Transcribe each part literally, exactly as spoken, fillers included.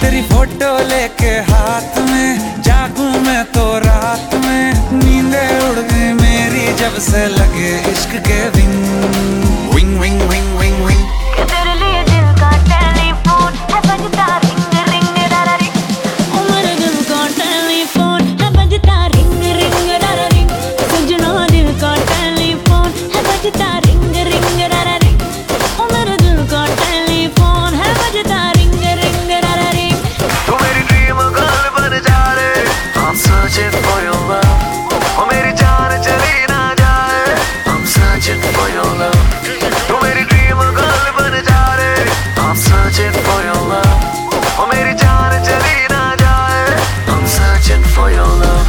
तेरी फोटो लेके हाथ में जागूं मैं तो रात में, नींदे उड़ गई मेरी जब से लगे इश्क के wing wing wing wing wing wing. तेरे लिए दिल का टेलीफोन है बजता रिंग रिंग डारा रिंग, ओ मेरे दिल का टेलीफोन है बजता रिंग रिंग डारा रिंग, सजना दिल का टेलीफोन है बजता रिंग रिंग डारा रिंग, ओ मेरे दिल का टेलीफोन है बजता रिंग रिंग डारा रिंग। तू मेरी ड्रीम गर्ल बन जा रे, I'm searching for your love, ओ मेरी जान चली ना जाए, I'm searching for your love। तू मेरी ड्रीम गर्ल बन जा रे, I'm searching for your love, ओ मेरी जान चली ना जाए, I'm searching for your love।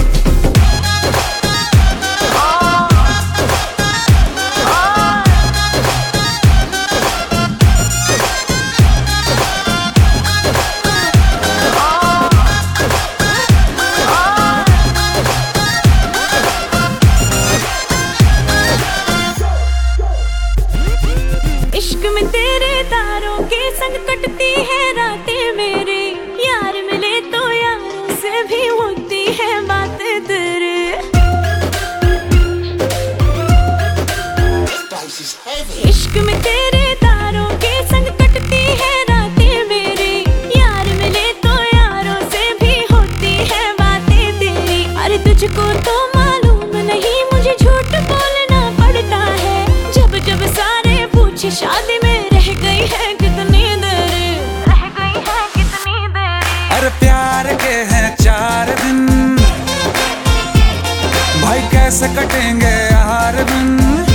इश्क में तेरे तारों के संग कटती है रातें मेरी, यार मिले तो यारों से भी होती है बातें तेरे। इश्क में तेरे तारों के संग कटती है रातें मेरी, यार मिले तो यारों से भी होती है बातें तेरी। अरे तुझको तो मालूम नहीं मुझे झूठ बोलना पड़ता है, जब जब सारे पूछे शादी में रह गई है कितनी देर, रह गई है कितनी देर। अरे प्यार के हैं चार दिन भाई कैसे कटेंगे हर दिन,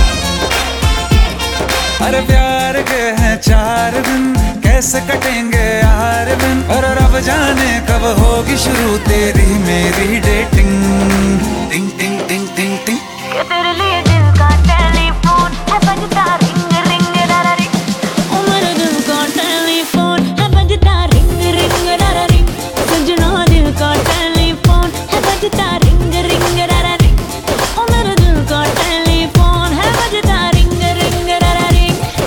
अरे प्यार के हैं चार दिन कैसे कटेंगे हर दिन, और रब जाने कब होगी शुरू तेरी मेरी डेटिंग टिंग टिंग टिंग टिंग टिंग। तेरे लिए दिल का टेलीफोन है बजता रिंग रिंग डारा रिंग, ओ मेरे दिल का टेलीफोन है बजता रिंग रिंग डारा रिंग, सजना दिल का टेलीफोन है बजता रिंग रिंग डारा रिंग, ओ मेरे दिल का टेलीफोन है बजता रिंग रिंग डारा रिंग।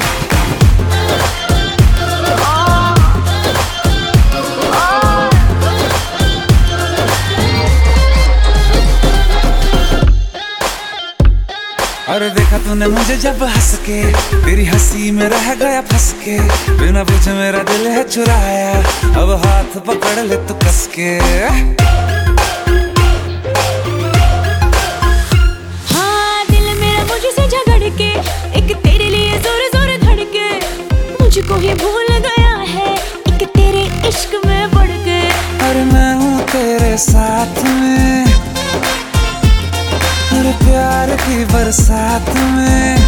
अरे देखा तूने मुझे जब हंस के, तेरी हंसी में रह गया फंस के, बिना पूछे मेरा दिल है चुराया, अब हाथ पकड़ ले तू कस के। हाँ दिल मेरा मुझसे झगड़ के, एक तेरे लिए जोर जोर धड़के, मुझको ही भूल गया है एक तेरे इश्क में पड़ के। अरे मैं हूँ तेरे साथ में, अरे प्यार की बरसात में,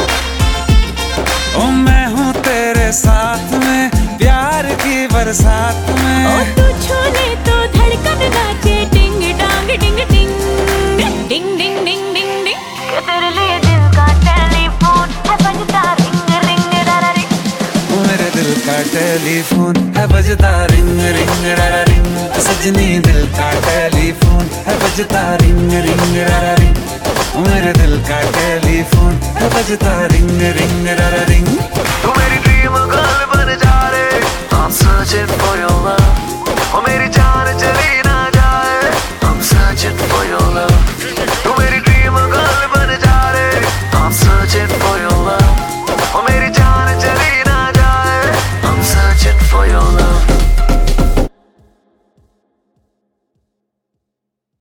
ओ मैं हूँ तेरे साथ में प्यार की बरसात में। ओ तू छूने तो धड़कन नाचे डिंग डांग डिंग डिंग डिंग डिंग डिंग डिंग डिंग। तेरे लिए दिल का टेलीफोन है बजता रिंग रिंग डारा रिंग, ओ मेरे दिल का टेलीफोन है बजता रिंग रिंग डारा रिंग, सजनी दिल का टेलीफोन है बजता रिंग रिंग डारा रिंग, ओ मेरे दिल का टेलीफोन है बजता रिंग रिंग डारा रिंग। तू मेरी ड्रीम गर्ल बन जा रे, I'm searching for your love, ओ मेरी जान चली